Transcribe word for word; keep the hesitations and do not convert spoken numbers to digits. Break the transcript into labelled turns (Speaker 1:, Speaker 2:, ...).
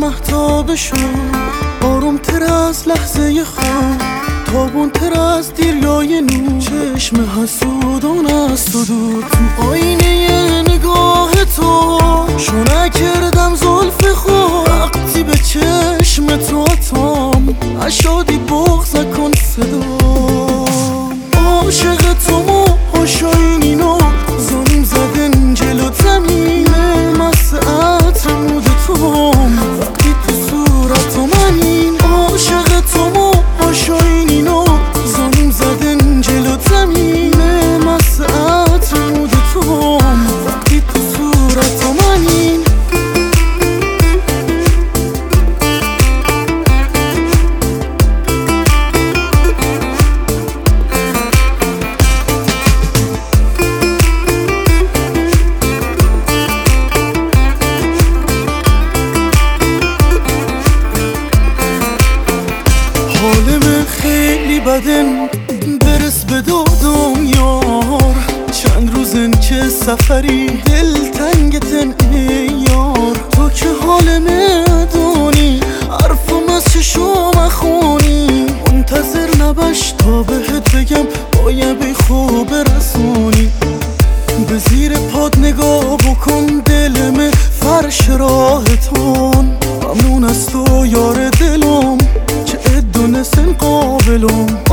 Speaker 1: مهتاب شد، آروم تر از لحظه خواب، تابون تر از دیریای نور. چشم حسودان از تو دور، تو آینه نگاه تو شو نکردم زلف خود. وقتی به چشم تو آتام اشادی بغض کن صدا. عاشق تو موهاش اینو زانیم زدن جلو زمینه. مست عطر مود توم وقتی تو صورت منین. عاشق تو موهاش اینو زانیم زدن جلو زمینه. مست عطر مود توم وقتی تو صورت منین. حالم خیلی بدن برس به دادم یار. چند روزن که سفری دل تنگتن ای یار. تو که حالم دانی حرفم از چشم مخونی. منتظر نباش تا بهت بگم باید بی خوب رسونی. به زیر پاد نگاه بکن دلم فرش راهتون. ممنون از تو یار دلم که ادونستن قابلم.